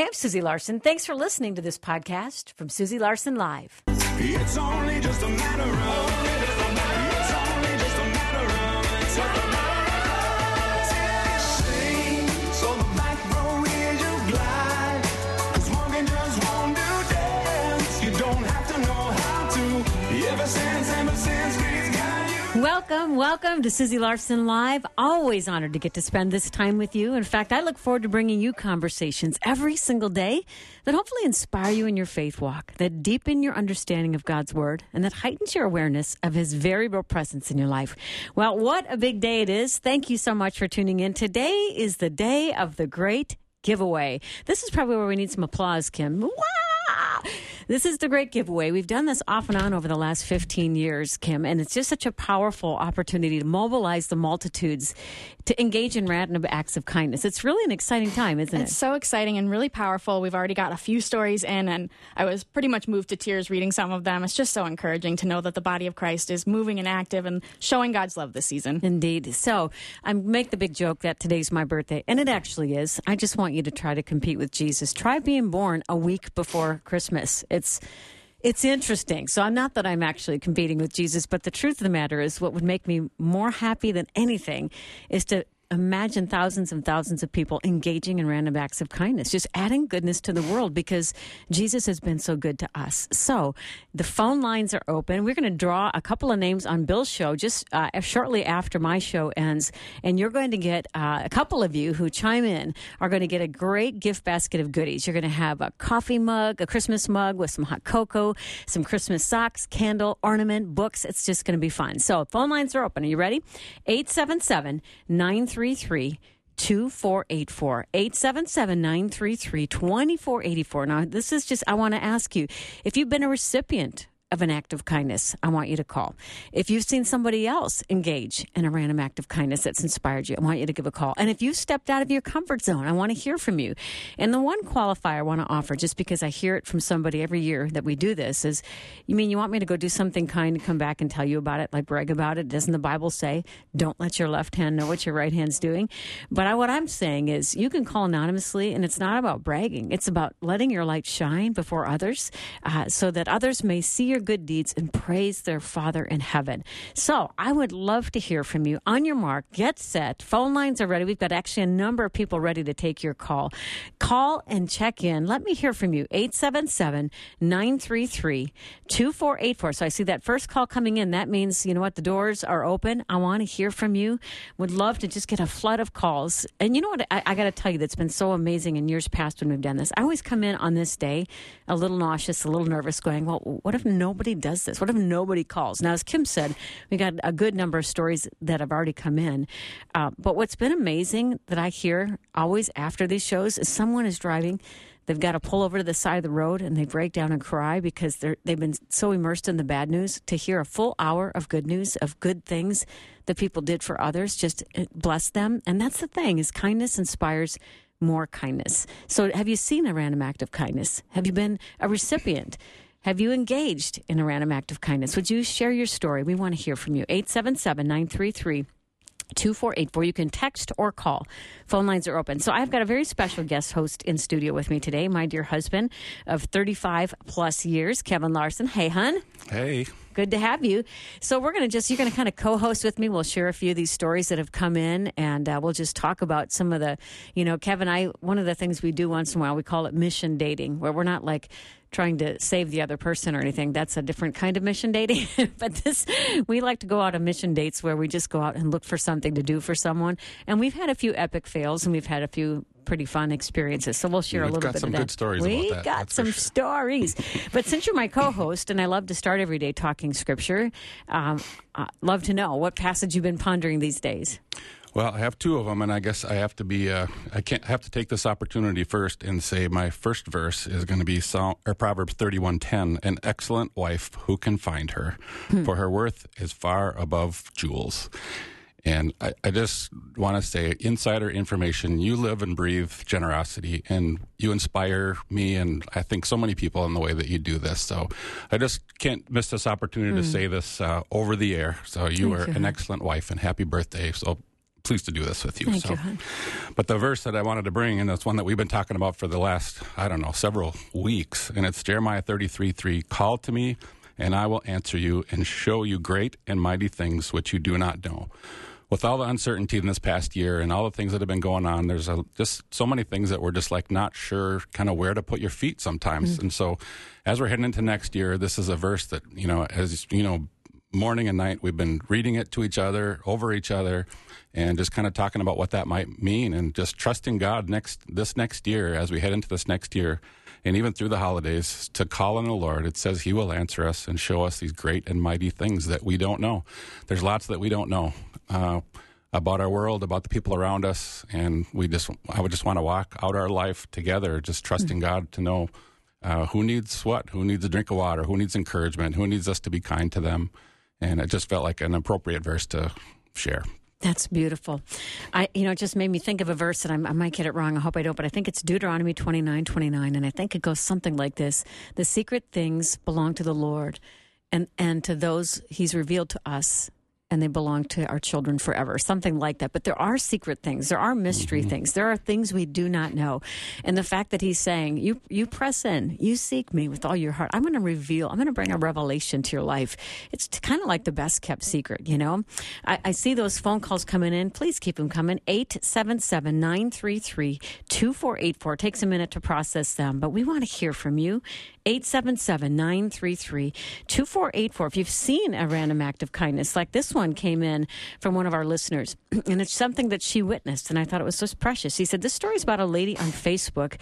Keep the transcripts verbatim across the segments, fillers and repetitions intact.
Hi, I'm Susie Larson. Thanks for listening to this podcast from Susie Larson Live. It's only just a matter of, it's only just a matter of, it's a matter of, sing, so the back row is your glide, 'cause walking just won't do dance, you don't have to know how to, ever since, ever since we've got you. Welcome, welcome to Susie Larson Live. Always honored to get to spend this time with you. In fact, I look forward to bringing you conversations every single day that hopefully inspire you in your faith walk, that deepen your understanding of God's Word, and that heightens your awareness of His very real presence in your life. Well, what a big day it is. Thank you so much for tuning in. Today is the day of the great giveaway. This is probably where we need some applause, Kim. Wow! This is the great giveaway. We've done this off and on over the last fifteen years, Kim, and it's just such a powerful opportunity to mobilize the multitudes to engage in random acts of kindness. It's really an exciting time, isn't it? It's so exciting and really powerful. We've already got a few stories in, and I was pretty much moved to tears reading some of them. It's just so encouraging to know that the body of Christ is moving and active and showing God's love this season. Indeed. So I make the big joke that today's my birthday, and it actually is. I just want you to try to compete with Jesus. Try being born a week before Christmas. It's It's interesting. So I'm not that I'm actually competing with Jesus, but the truth of the matter is what would make me more happy than anything is to imagine thousands and thousands of people engaging in random acts of kindness, just adding goodness to the world because Jesus has been so good to us. So the phone lines are open. We're going to draw a couple of names on Bill's show just uh, shortly after my show ends. And you're going to get uh, a couple of you who chime in are going to get a great gift basket of goodies. You're going to have a coffee mug, a Christmas mug with some hot cocoa, some Christmas socks, candle, ornament, books. It's just going to be fun. So phone lines are open. Are you ready? eight seven seven, nine three three, two four eight four. eight seven seven, nine three three, two four eight four. Now, this is just, I want to ask you, if you've been a recipient of an act of kindness, I want you to call. If you've seen somebody else engage in a random act of kindness that's inspired you, I want you to give a call. And if you've stepped out of your comfort zone, I want to hear from you. And the one qualifier I want to offer, just because I hear it from somebody every year that we do this, is, you mean you want me to go do something kind and come back and tell you about it, like brag about it? Doesn't the Bible say, don't let your left hand know what your right hand's doing? But I, what I'm saying is, you can call anonymously, and it's not about bragging. It's about letting your light shine before others uh, so that others may see your good deeds and praise their Father in heaven. So I would love to hear from you. On your mark, get set. Phone lines are ready. We've got actually a number of people ready to take your call. Call and check in. Let me hear from you. eight seven seven, nine three three, two four eight four. So I see that first call coming in. That means, you know what, the doors are open. I want to hear from you. Would love to just get a flood of calls. And you know what, I, I got to tell you, that's been so amazing in years past when we've done this. I always come in on this day a little nauseous, a little nervous, going, well, what if nobody does this? What if nobody calls? Now, as Kim said, we got a good number of stories that have already come in. Uh, but what's been amazing that I hear always after these shows is someone is driving. They've got to pull over to the side of the road and they break down and cry because they're, they've been so immersed in the bad news. To hear a full hour of good news, of good things that people did for others, just bless them. And that's the thing, is kindness inspires more kindness. So have you seen a random act of kindness? Have you been a recipient? Have you engaged in a random act of kindness? Would you share your story? We want to hear from you. eight seven seven, nine three three, two four eight four. You can text or call. Phone lines are open. So I've got a very special guest host in studio with me today, my dear husband of thirty-five plus years, Kevin Larson. Hey, hon. Hey. Good to have you. So we're going to just, you're going to kind of co-host with me. We'll share a few of these stories that have come in, and uh, we'll just talk about some of the, you know, Kevin, I, one of the things we do once in a while, we call it mission dating, where we're not like trying to save the other person or anything. That's a different kind of mission dating. But this, we like to go out on mission dates where we just go out and look for something to do for someone. And we've had a few epic fails, and we've had a few pretty fun experiences. So we'll share We've a little got bit some of that. good stories we about that. got That's some for sure. stories. But since you're my co-host, and I love to start every day talking Scripture, um, uh, love to know what passage you've been pondering these days. Well, I have two of them, and I guess I have to be, uh, I can't have to take this opportunity first and say my first verse is going to be Psalm, or Proverbs thirty-one ten. An excellent wife, who can find her? Hmm. For her worth is far above jewels. And I, I just want to say, insider information, you live and breathe generosity, and you inspire me and I think so many people in the way that you do this. So I just can't miss this opportunity mm. to say this uh, over the air. So you Thank are you. an excellent wife, and happy birthday. So pleased to do this with you. Thank so. you, hon. But the verse that I wanted to bring, and it's one that we've been talking about for the last, I don't know, several weeks, and it's Jeremiah thirty-three three. Call to me, and I will answer you and show you great and mighty things which you do not know. With all the uncertainty in this past year and all the things that have been going on, there's a, just so many things that we're just like not sure kind of where to put your feet sometimes. Mm. And so as we're heading into next year, this is a verse that, you know, as you know, morning and night, we've been reading it to each other, over each other, and just kind of talking about what that might mean and just trusting God next this next year as we head into this next year. And even through the holidays, to call on the Lord. It says he will answer us and show us these great and mighty things that we don't know. There's lots that we don't know uh, about our world, about the people around us, and we just I would just want to walk out our life together, just trusting mm-hmm. God to know uh, who needs what, who needs a drink of water, who needs encouragement, who needs us to be kind to them. And it just felt like an appropriate verse to share. That's beautiful. I, you know, it just made me think of a verse, and I, I might get it wrong. I hope I don't, but I think it's Deuteronomy twenty-nine twenty-nine, and I think it goes something like this: "The secret things belong to the Lord, and and to those He's revealed to us, and they belong to our children forever." Something like that. But there are secret things. There are mystery mm-hmm. things. There are things we do not know. And the fact that he's saying, you you press in, you seek me with all your heart. I'm going to reveal, I'm going to bring a revelation to your life. It's kind of like the best kept secret, you know? I, I see those phone calls coming in. Please keep them coming. eight seven seven, nine three three, two four eight four. It takes a minute to process them, but we want to hear from you. eight seven seven, nine three three, two four eight four. If you've seen a random act of kindness, like this one came in from one of our listeners, and it's something that she witnessed, and I thought it was so precious. He said, this story is about a lady on Facebook.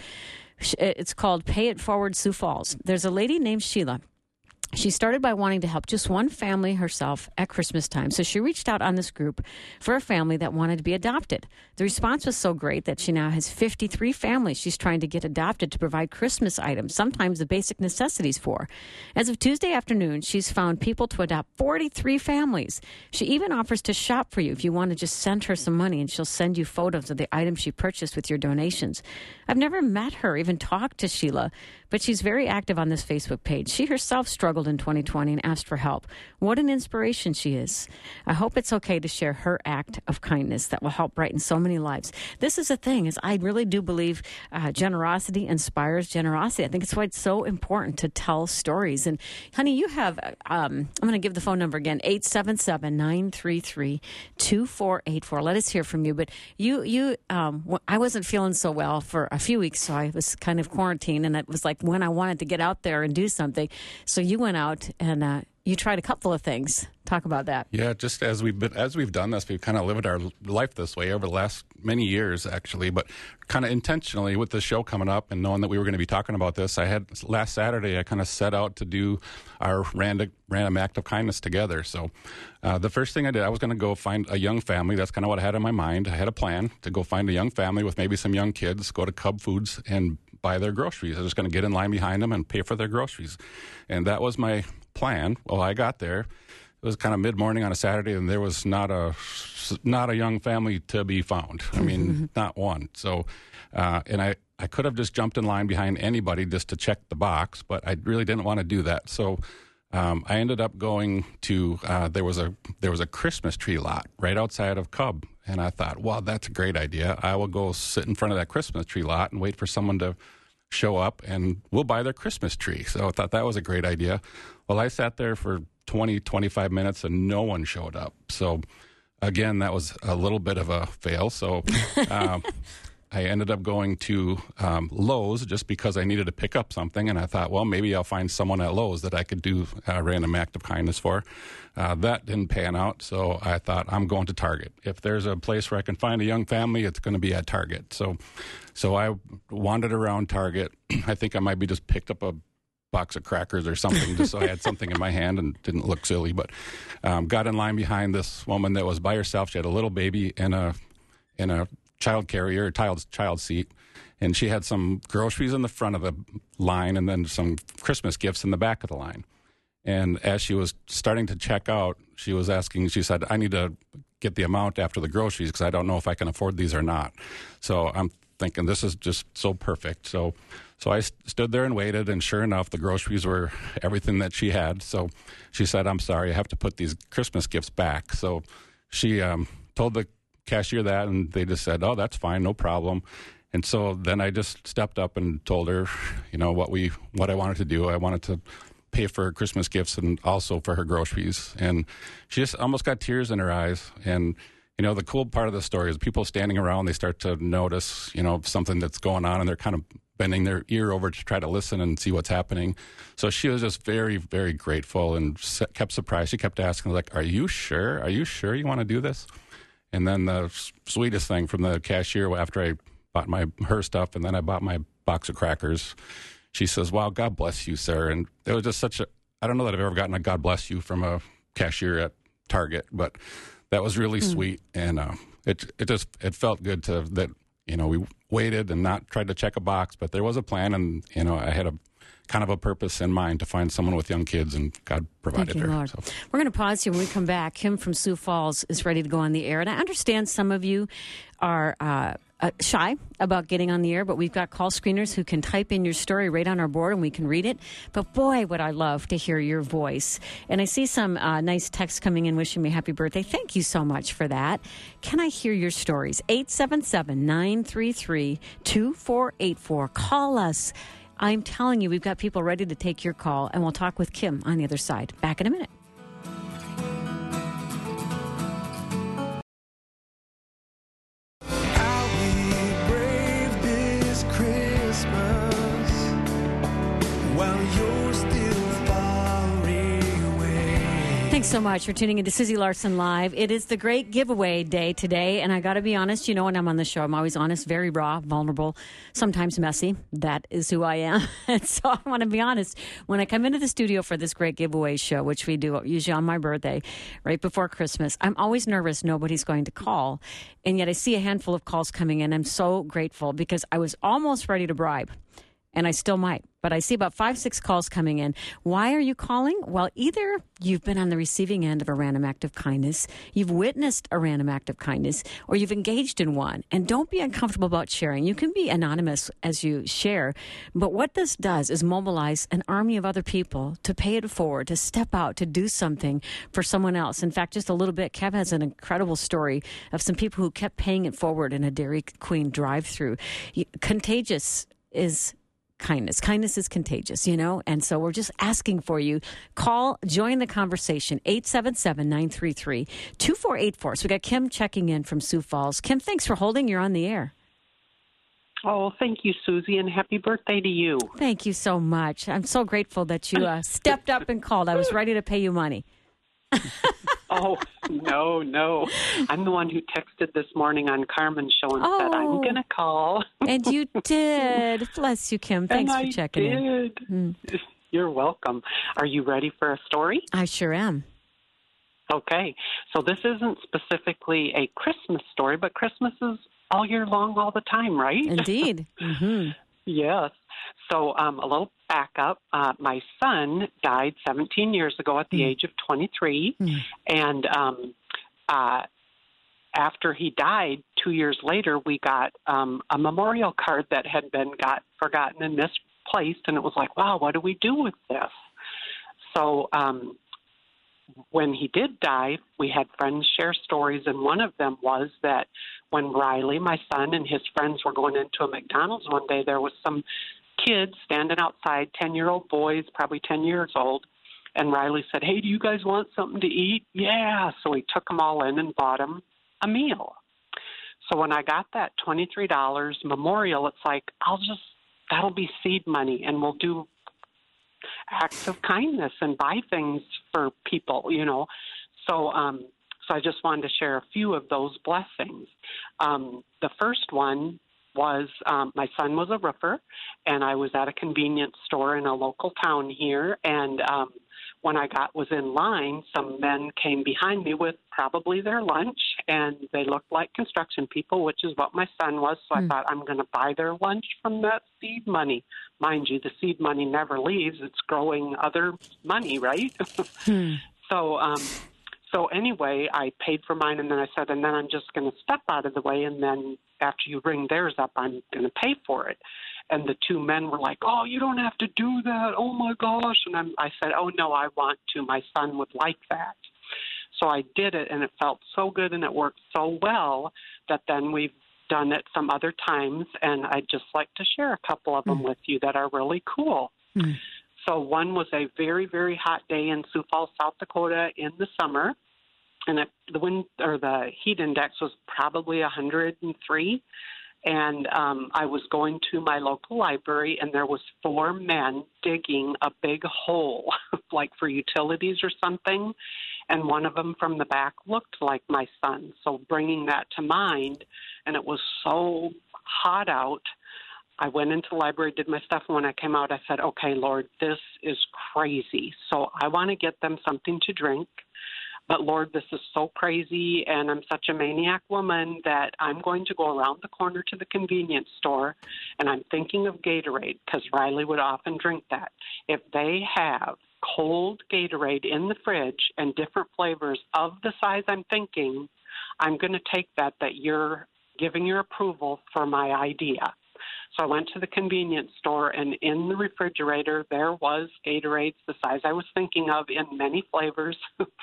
It's called Pay It Forward Sioux Falls. There's a lady named Sheila. She started by wanting to help just one family herself at Christmas time. So she reached out on this group for a family that wanted to be adopted. The response was so great that she now has fifty-three families she's trying to get adopted to provide Christmas items, sometimes the basic necessities for. As of Tuesday afternoon, she's found people to adopt forty-three families. She even offers to shop for you if you want to just send her some money, and she'll send you photos of the items she purchased with your donations. I've never met her, even talked to Sheila, but she's very active on this Facebook page. She herself struggled in twenty twenty and asked for help. What an inspiration she is. I hope it's okay to share her act of kindness that will help brighten so many lives. This is the thing, is I really do believe uh, generosity inspires generosity. I think it's why it's so important to tell stories. And honey, you have, um, I'm going to give the phone number again, eight seven seven, nine three three, two four eight four. Let us hear from you. But you, you, um, I wasn't feeling so well for a few weeks, so I was kind of quarantined, and it was like when I wanted to get out there and do something. So you went out and uh, you tried a couple of things. Talk about that. Yeah, just as we've been, as we've done this, we've kind of lived our life this way over the last many years, actually. But kind of intentionally, with the show coming up and knowing that we were going to be talking about this, I had last Saturday I kind of set out to do our random random act of kindness together. So uh, the first thing I did, I was going to go find a young family. That's kind of what I had in my mind. I had a plan to go find a young family with maybe some young kids, go to Cub Foods and buy their groceries. I was going to get in line behind them and pay for their groceries, and that was my plan. Well, I got there. It was kind of mid-morning on a Saturday, and there was not a not a young family to be found. I mean, not one. So, uh, and I, I could have just jumped in line behind anybody just to check the box, but I really didn't want to do that. So um, I ended up going to uh, there was a there was a Christmas tree lot right outside of Cub, and I thought, wow, that's a great idea. I will go sit in front of that Christmas tree lot and wait for someone to show up, and we'll buy their Christmas tree. So I thought that was a great idea. Well, I sat there for twenty, twenty-five minutes, and no one showed up. So, again, that was a little bit of a fail. So, um, I ended up going to um, Lowe's just because I needed to pick up something, and I thought, well, maybe I'll find someone at Lowe's that I could do a random act of kindness for. Uh, that didn't pan out, so I thought, I'm going to Target. If there's a place where I can find a young family, it's going to be at Target. So, so I wandered around Target. I think I might be just picked up a box of crackers or something, just so I had something in my hand and didn't look silly. But um, got in line behind this woman that was by herself. She had a little baby in a in a child carrier, a child child seat, and she had some groceries in the front of the line and then some Christmas gifts in the back of the line. And as she was starting to check out, she was asking. She said, "I need to get the amount after the groceries because I don't know if I can afford these or not." So I'm thinking this is just so perfect. So. So I st- stood there and waited, and sure enough, the groceries were everything that she had. So she said, "I'm sorry, I have to put these Christmas gifts back." So she um, told the cashier that, and they just said, oh, that's fine, no problem. And so then I just stepped up and told her, you know, what we what I wanted to do. I wanted to pay for her Christmas gifts and also for her groceries. And she just almost got tears in her eyes. And, you know, the cool part of the story is people standing around, they start to notice, you know, something that's going on, and they're kind of bending their ear over to try to listen and see what's happening. So she was just very, very grateful and kept surprised. She kept asking, like, are you sure? Are you sure you want to do this? And then the sweetest thing from the cashier, after I bought my her stuff and then I bought my box of crackers, she says, wow, God bless you, sir. And it was just such a, I don't know that I've ever gotten a God bless you from a cashier at Target, but that was really mm. sweet. And uh, it it just, it felt good to, that, you know, we waited and not tried to check a box, but there was a plan, and, you know, I had a kind of a purpose in mind to find someone with young kids, and God provided Thank you, her. Lord. So. We're going to pause here. When we come back, Kim from Sioux Falls is ready to go on the air. And I understand some of you are uh, uh, shy about getting on the air, but we've got call screeners who can type in your story right on our board and we can read it. But boy, would I love to hear your voice. And I see some uh, nice texts coming in wishing me happy birthday. Thank you so much for that. Can I hear your stories? eight seven seven, nine three three, two four eight four. Call us. I'm telling you, we've got people ready to take your call, and we'll talk with Kim on the other side. Back in a minute. I'll be brave this Christmas while you're still far away. Thanks so much for tuning into Susie Larson Live. It is the great giveaway day today, and I got to be honest, you know when I'm on the show, I'm always honest, very raw, vulnerable, sometimes messy. That is who I am. And so I want to be honest. When I come into the studio for this great giveaway show, which we do usually on my birthday, right before Christmas, I'm always nervous nobody's going to call. And yet I see a handful of calls coming in. I'm so grateful because I was almost ready to bribe. And I still might. But I see about five, six calls coming in. Why are you calling? Well, either you've been on the receiving end of a random act of kindness, you've witnessed a random act of kindness, or you've engaged in one. And don't be uncomfortable about sharing. You can be anonymous as you share. But what this does is mobilize an army of other people to pay it forward, to step out, to do something for someone else. In fact, just a little bit, Kev has an incredible story of some people who kept paying it forward in a Dairy Queen drive-thru. Contagious is kindness. Kindness is contagious, you know? And so we're just asking for you. Call, join the conversation, eight seven seven, nine three three, two four eight four. So we got Kim checking in from Sioux Falls. Kim, thanks for holding. You're on the air. Oh, thank you, Susie, and happy birthday to you. Thank you so much. I'm so grateful that you uh, stepped up and called. I was ready to pay you money. Oh, no, no. I'm the one who texted this morning on Carmen's show and oh, said, I'm going to call. And you did. Bless you, Kim. Thanks and for I checking did. in. Mm. You're welcome. Are you ready for a story? I sure am. Okay. So this isn't specifically a Christmas story, but Christmas is all year long, all the time, right? Indeed. Mm-hmm. Yes. So um, a little backup. Uh, my son died seventeen years ago at the mm. age of twenty-three. Mm. And um, uh, after he died, two years later, we got um, a memorial card that had been got forgotten and misplaced. And it was like, wow, what do we do with this? So um, when he did die, we had friends share stories. And one of them was that when Riley, my son, and his friends were going into a McDonald's one day, there was some kids standing outside, ten-year-old boys, probably ten years old, and Riley said, hey, do you guys want something to eat? Yeah. So he took them all in and bought them a meal. So when I got that twenty-three dollars memorial, it's like, I'll just, that'll be seed money, and we'll do acts of kindness and buy things for people, you know. So, um, so I just wanted to share a few of those blessings. Um, the first one was um, my son was a roofer, and I was at a convenience store in a local town here, and um, when I got was in line, some men came behind me with probably their lunch, and they looked like construction people, which is what my son was, so mm. I thought, I'm going to buy their lunch from that seed money. Mind you, the seed money never leaves. It's growing other money, right? mm. So um, so anyway, I paid for mine, and then I said, and then I'm just going to step out of the way, and then after you ring theirs up, I'm going to pay for it. And the two men were like, oh, you don't have to do that. Oh, my gosh. And I'm, I said, oh, no, I want to. My son would like that. So I did it, and it felt so good, and it worked so well that then we've done it some other times, and I'd just like to share a couple of them mm. with you that are really cool. Mm. So one was a very, very hot day in Sioux Falls, South Dakota in the summer, and it, the wind or the heat index was probably one hundred three. And um, I was going to my local library, and there was four men digging a big hole, like for utilities or something. And one of them from the back looked like my son. So bringing that to mind, and it was so hot out, I went into the library, did my stuff, and when I came out, I said, okay, Lord, this is crazy. So I want to get them something to drink. But, Lord, this is so crazy, and I'm such a maniac woman that I'm going to go around the corner to the convenience store, and I'm thinking of Gatorade because Riley would often drink that. If they have cold Gatorade in the fridge and different flavors of the size I'm thinking, I'm going to take that that you're giving your approval for my idea. So I went to the convenience store, and in the refrigerator, there was Gatorades the size I was thinking of in many flavors.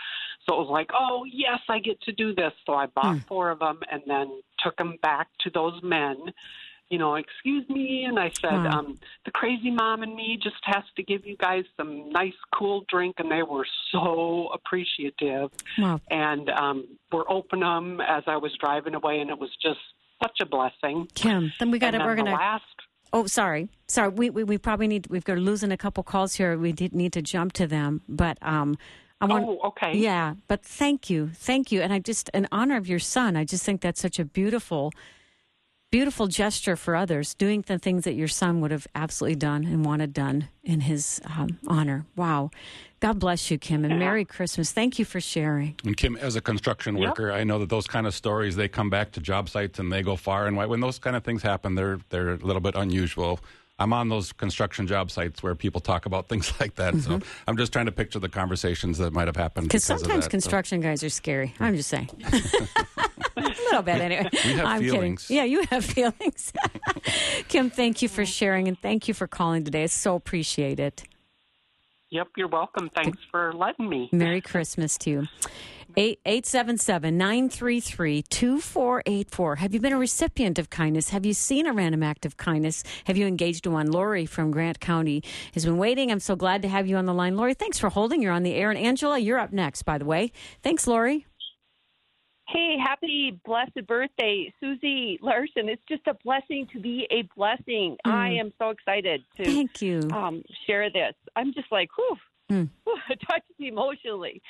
So it was like, oh, yes, I get to do this. So I bought mm. four of them and then took them back to those men. You know, excuse me. And I said, wow. um, the crazy mom and me just has to give you guys some nice, cool drink. And they were so appreciative. Wow. And um, we're opening them as I was driving away, and it was just such a blessing. Kim, then we got to, we're going to. Last... Oh, sorry. Sorry. We, we we probably need, we've got losing a couple calls here. We did need to jump to them. But, um, I want, oh, okay. Yeah. But thank you. Thank you. And I just, in honor of your son, I just think that's such a beautiful, beautiful gesture for others, doing the things that your son would have absolutely done and wanted done in his um, honor. Wow. God bless you, Kim, and yeah. Merry Christmas. Thank you for sharing. And Kim, as a construction worker, yep. I know that those kind of stories, they come back to job sites and they go far and wide. When those kind of things happen, they're they're a little bit unusual. I'm on those construction job sites where people talk about things like that. Mm-hmm. So I'm just trying to picture the conversations that might have happened. Because sometimes that, construction so. guys are scary. I'm just saying. A little bit, anyway. We have I'm feelings. Kidding. Yeah, you have feelings. Kim, thank you for sharing, and thank you for calling today. I so appreciate it. Yep, you're welcome. Thanks for letting me. Merry Christmas to you. eight seven seven, nine three three, two four eight four. Have you been a recipient of kindness? Have you seen a random act of kindness? Have you engaged in one? Lori from Grant County has been waiting. I'm so glad to have you on the line. Lori, thanks for holding. You're on the air. And Angela, you're up next, by the way. Thanks, Lori. Hey, happy blessed birthday, Susie Larson. It's just a blessing to be a blessing. Mm. I am so excited to Thank you. Um, share this. I'm just like, whew, mm. whew it touches me emotionally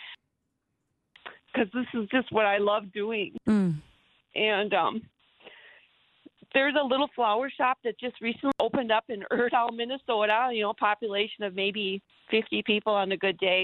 because this is just what I love doing. Mm. And um, there's a little flower shop that just recently opened up in Erdahl, Minnesota, you know, population of maybe fifty people on a good day.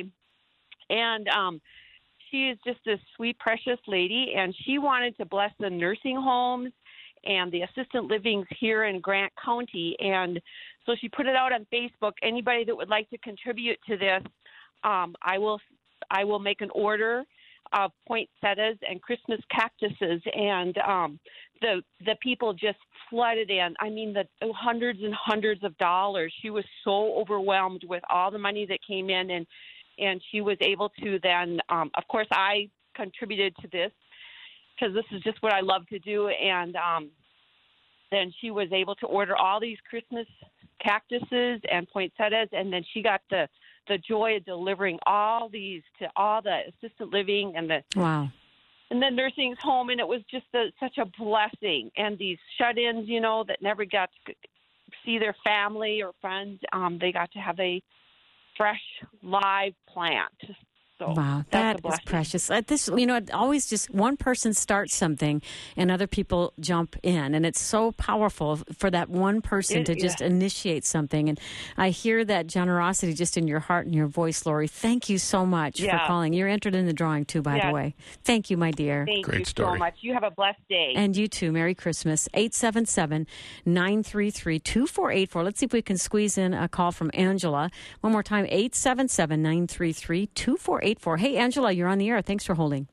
And um she is just a sweet, precious lady, and she wanted to bless the nursing homes and the assistant livings here in Grant County. And so she put it out on Facebook. Anybody that would like to contribute to this, um, I will I will make an order of poinsettias and Christmas cactuses. And um, the the people just flooded in. I mean, the hundreds and hundreds of dollars. She was so overwhelmed with all the money that came in, and And she was able to then, um, of course, I contributed to this because this is just what I love to do. And um, then she was able to order all these Christmas cactuses and poinsettias. And then she got the, the joy of delivering all these to all the assisted living and the wow. and the nursing home. And it was just a, such a blessing. And these shut-ins, you know, that never got to see their family or friends, um, they got to have a fresh live plant. So wow, that is precious. Uh, this, you know, it always just one person starts something and other people jump in, and it's so powerful for that one person it, to just yeah. initiate something. And I hear that generosity just in your heart and your voice, Lori. Thank you so much yeah. for calling. You're entered in the drawing too, by yeah. the way. Thank you, my dear. Thank Great you story. so much. You have a blessed day. And you too. Merry Christmas. eight seven seven, nine three three, two four eight four. Let's see if we can squeeze in a call from Angela. One more time, eight seven seven, nine three three, two four eight four. Hey, Angela, you're on the air. Thanks for holding.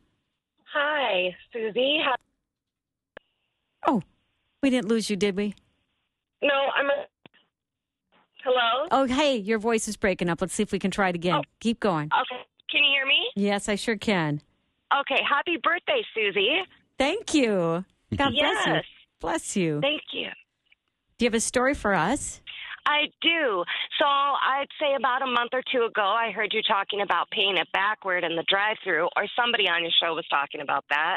Hi, Susie. How- oh, we didn't lose you, did we? No, I'm a... Hello? Oh, hey, your voice is breaking up. Let's see if we can try it again. Oh. Keep going. Okay. Can you hear me? Yes, I sure can. Okay, happy birthday, Susie. Thank you. God bless you. Yes. Bless you. Thank you. Do you have a story for us? I do. So I'd say about a month or two ago, I heard you talking about paying it backward in the drive-thru, or somebody on your show was talking about that.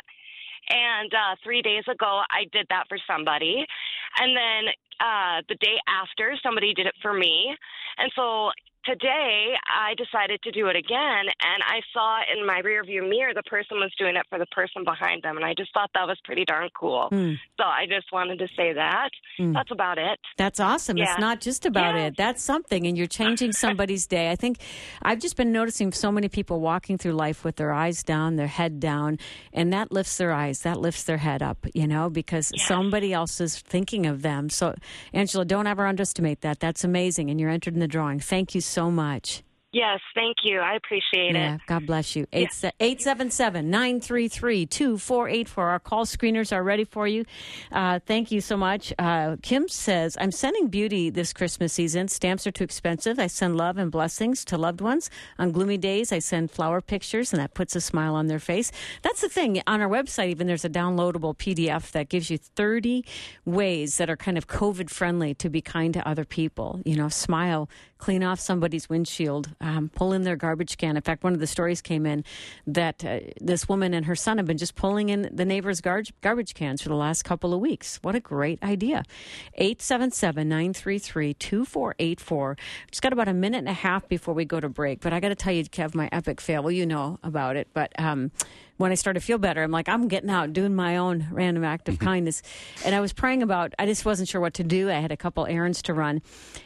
And uh, three days ago, I did that for somebody. And then uh, the day after, somebody did it for me. And so today, I decided to do it again, and I saw in my rearview mirror the person was doing it for the person behind them, and I just thought that was pretty darn cool. Mm. So I just wanted to say that. Mm. That's about it. That's awesome. Yeah. It's not just about yeah. it. That's something, and you're changing somebody's day. I think I've just been noticing so many people walking through life with their eyes down, their head down, and that lifts their eyes, that lifts their head up, you know, because yes. somebody else is thinking of them. So, Angela, don't ever underestimate that. That's amazing, and you're entered in the drawing. Thank you so much. Yes, thank you. I appreciate yeah, it. God bless you. eight seven seven, nine three three, two four eight four. Our call screeners are ready for you. Uh, thank you so much. Uh, Kim says, I'm sending beauty this Christmas season. Stamps are too expensive. I send love and blessings to loved ones. On gloomy days, I send flower pictures, and that puts a smile on their face. That's the thing. On our website, even there's a downloadable P D F that gives you thirty ways that are kind of COVID-friendly to be kind to other people. You know, smile, clean off somebody's windshield, um, pull in their garbage can. In fact, one of the stories came in that uh, this woman and her son have been just pulling in the neighbor's gar- garbage cans for the last couple of weeks. What a great idea. eight seven seven, nine three three, two four eight four. Just got about a minute and a half before we go to break, but I got to tell you, Kev, my epic fail. Well, you know about it, but um, when I started to feel better, I'm like, I'm getting out, doing my own random act of kindness. And I was praying about, I just wasn't sure what to do. I had a couple errands to run.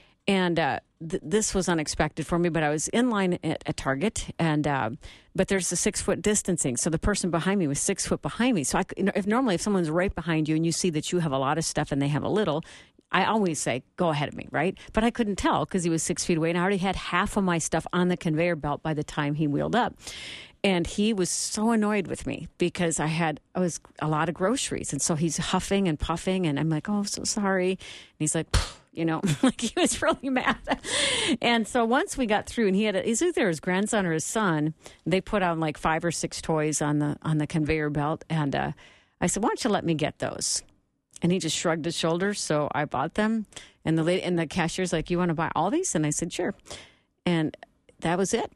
And uh, th- this was unexpected for me, but I was in line at, at Target, and uh, but there's a six foot distancing, so the person behind me was six foot behind me. So I, you know, if normally if someone's right behind you and you see that you have a lot of stuff and they have a little, I always say, go ahead of me, right? But I couldn't tell because he was six feet away, and I already had half of my stuff on the conveyor belt by the time he wheeled up. And he was so annoyed with me because I had I was a lot of groceries, and so he's huffing and puffing, and I'm like, oh, so sorry. And he's like, you know, like he was really mad. And so once we got through, and he had a, he's either his grandson or his son, they put on like five or six toys on the on the conveyor belt, and uh, I said, why don't you let me get those? And he just shrugged his shoulders, so I bought them. And the lady, and the cashier's like, you want to buy all these? And I said, sure. And that was it.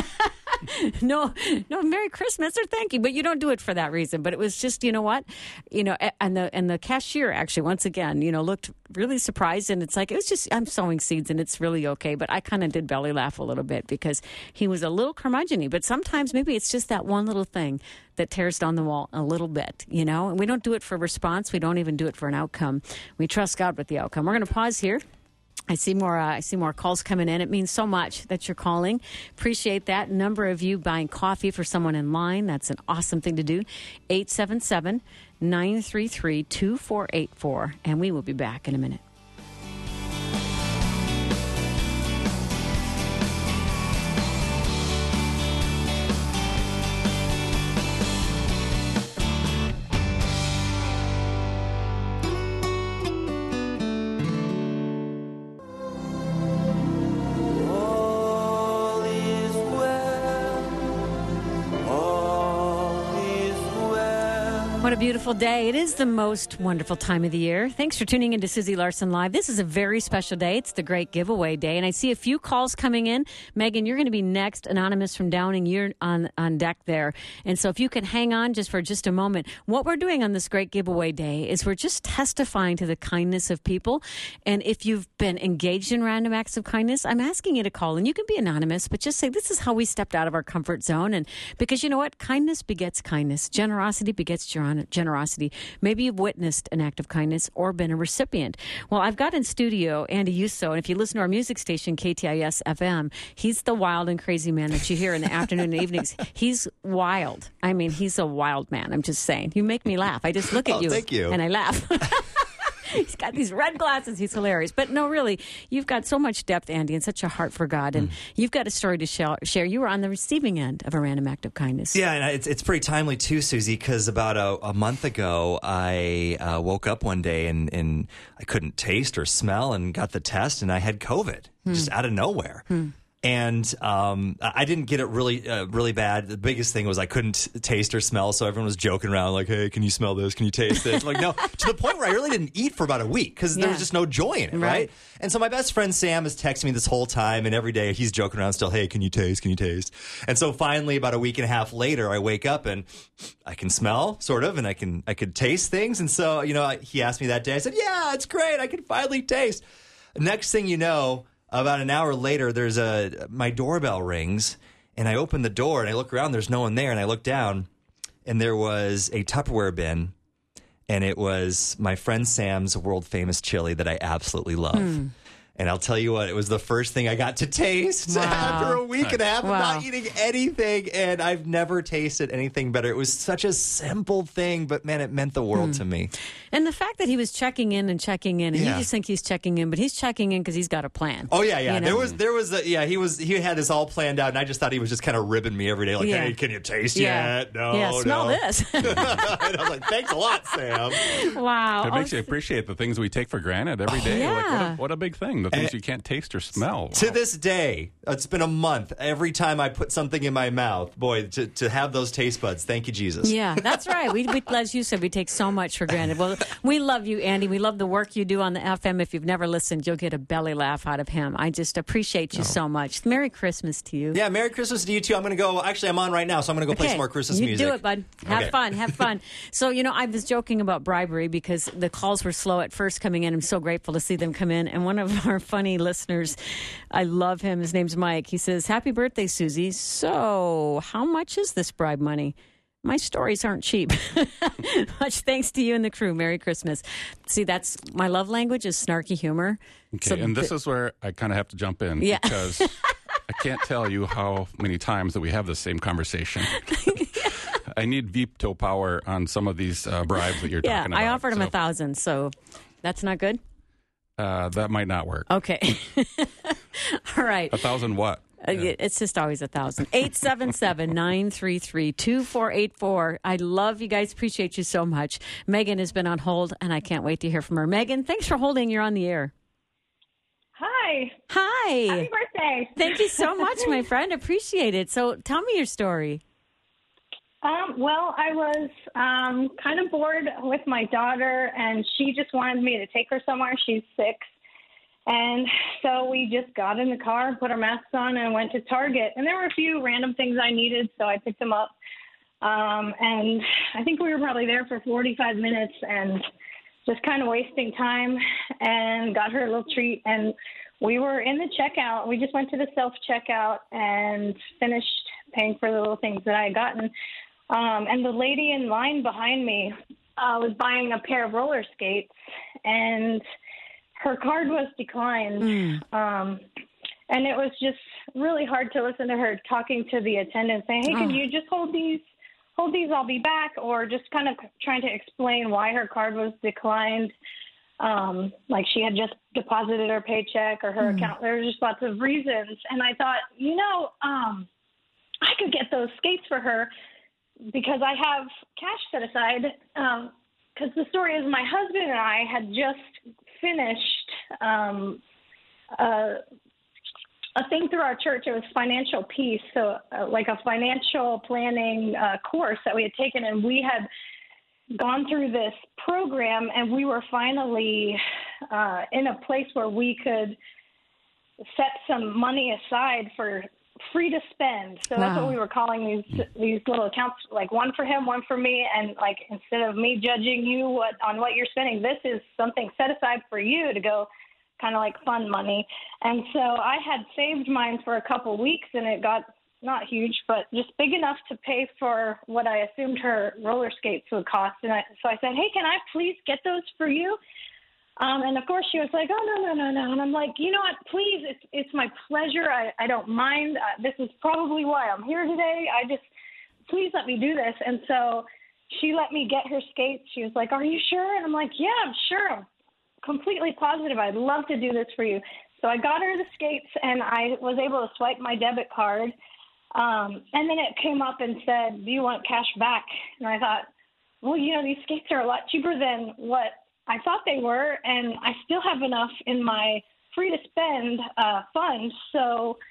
no, no, Merry Christmas or thank you, but you don't do it for that reason. But it was just, you know what, you know, and the and the cashier actually once again, you know, looked really surprised, and it's like it was just I'm sowing seeds, and it's really okay. But I kind of did belly laugh a little bit because he was a little curmudgeon-y. But sometimes maybe it's just that one little thing that tears down the wall a little bit, you know. And we don't do it for response. We don't even do it for an outcome. We trust God with the outcome. We're going to pause here. I see more. Uh, I see more calls coming in. It means so much that you're calling. Appreciate that. Number of you buying coffee for someone in line. That's an awesome thing to do. eight seven seven, nine three three, two four eight four. And we will be back in a minute. What a beautiful day. It is the most wonderful time of the year. Thanks for tuning in to Susie Larson Live. This is a very special day. It's the great giveaway day. And I see a few calls coming in. Megan, you're going to be next. Anonymous from Downing, you're on, on deck there. And so if you can hang on just for just a moment. What we're doing on this great giveaway day is we're just testifying to the kindness of people. And if you've been engaged in random acts of kindness, I'm asking you to call. And you can be anonymous, but just say, this is how we stepped out of our comfort zone. And because you know what? Kindness begets kindness. Generosity begets generosity. generosity. Maybe you've witnessed an act of kindness or been a recipient. Well, I've got in studio Andy Yusso, and if you listen to our music station, K T I S F M, he's the wild and crazy man that you hear in the afternoon and evenings. He's wild. I mean, he's a wild man. I'm just saying. You make me laugh. I just look at oh, you, thank you and I laugh. He's got these red glasses. He's hilarious. But no, really, you've got so much depth, Andy, and such a heart for God. And mm. you've got a story to share. You were on the receiving end of a random act of kindness. Yeah, and it's it's pretty timely, too, Susie, because about a, a month ago, I uh, woke up one day and, and I couldn't taste or smell and got the test, and I had COVID, mm. just out of nowhere. Mm. And um, I didn't get it really, uh, really bad. The biggest thing was I couldn't taste or smell, so everyone was joking around like, "Hey, can you smell this? Can you taste this?" Like, no, to the point where I really didn't eat for about a week because Yeah. there was just no joy in it, right. Right. And so my best friend Sam is texting me this whole time, and every day he's joking around still, "Hey, can you taste? Can you taste?" And so finally, about a week and a half later, I wake up and I can smell, sort of, and I can I could taste things. And so, you know, I, he asked me that day. I said, "Yeah, it's great. I can finally taste." Next thing you know, about an hour later, there's a my doorbell rings, and I open the door and I look around. There's no one there, and I look down, and there was a Tupperware bin, and it was my friend Sam's world famous chili that I absolutely love. Hmm. And I'll tell you what, it was the first thing I got to taste Wow. after a week and a half of Wow. not eating anything. And I've never tasted anything better. It was such a simple thing, but man, it meant the world to me. And the fact that he was checking in and checking in, and Yeah. you just think he's checking in, but he's checking in because he's got a plan. Oh yeah, yeah. You know? There was, there was, a, yeah. He was, he had this all planned out, and I just thought he was just kind of ribbing me every day, like, Yeah. "Hey, can you taste Yeah. yet? No, yeah, smell no." this. And I was like, "Thanks a lot, Sam." Wow. It makes Oh, you appreciate the things we take for granted every day. Like, what, yeah. a, what a big thing. The things you can't taste or smell. To this day, it's been a month. Every time I put something in my mouth, boy, to, to have those taste buds. Thank you, Jesus. Yeah, that's right. We, we, as you said, we take so much for granted. Well, we love you, Andy. We love the work you do on the F M. If you've never listened, you'll get a belly laugh out of him. I just appreciate you so much. Merry Christmas to you. Yeah, Merry Christmas to you too. I'm going to go. Actually, I'm on right now, so I'm going to go play Okay, some more Christmas you music. do it, bud. Have Okay. fun. Have fun. So, you know, I was joking about bribery because the calls were slow at first coming in. I'm so grateful to see them come in. And one of our funny listeners, I love him. His name's Mike. He says, "Happy birthday, Susie. So, how much is this bribe money? My stories aren't cheap." Much thanks to you and the crew. Merry Christmas. See, that's my love language is snarky humor. Okay, So and this th- is where I kind of have to jump in Yeah. because I can't tell you how many times that we have the same conversation. I need veto power on some of these uh, bribes that you're yeah, talking about. I offered him a So, thousand, so that's not good. uh, that might not work. Okay. All right. A thousand what? Uh, It's just always a thousand. eight seven seven, nine three three, two four eight four. I love you guys. Appreciate you so much. Megan has been on hold, and I can't wait to hear from her. Megan, thanks for holding. You're on the air. Hi. Hi. Happy birthday. Thank you so much, my friend. Appreciate it. So tell me your story. Um, well, I was um, kind of bored with my daughter, and she just wanted me to take her somewhere. She's six. And so we just got in the car, put our masks on, and went to Target. And there were a few random things I needed, so I picked them up. Um, and I think we were probably there for forty-five minutes and just kind of wasting time, and got her a little treat. And we were in the checkout. We just went to the self-checkout and finished paying for the little things that I had gotten. Um, and the lady in line behind me uh, was buying a pair of roller skates, and her card was declined. Mm. Um, and it was just really hard to listen to her talking to the attendant saying, "Hey, can Oh. you just hold these? Hold these, I'll be back," or just kind of trying to explain why her card was declined. Um, like she had just deposited her paycheck or her Mm. account. There were just lots of reasons. And I thought, you know, um, I could get those skates for her because I have cash set aside. Um, because the story is my husband and I had just finished um, uh, a thing through our church. It was Financial Peace, so uh, like a financial planning uh, course that we had taken, and we had gone through this program, and we were finally uh, in a place where we could set some money aside for free to spend. So that's Wow. what we were calling these these little accounts, like one for him, one for me, and like instead of me judging you what on what you're spending, this is something set aside for you to go kind of like fund money. And so I had saved mine for a couple weeks, and it got not huge, but just big enough to pay for what I assumed her roller skates would cost. And I, so I said, "Hey, can I please get those for you?" Um, and of course she was like, "Oh, no, no, no, no." And I'm like, "You know what, please, it's, it's my pleasure. I, I don't mind. Uh, this is probably why I'm here today. I just, please let me do this." And so she let me get her skates. She was like, "Are you sure?" And I'm like, "Yeah, I'm sure. I'm completely positive. I'd love to do this for you." So I got her the skates, and I was able to swipe my debit card. Um, and then it came up and said, "Do you want cash back?" And I thought, well, you know, these skates are a lot cheaper than what I thought they were, and I still have enough in my free to spend uh, fund. So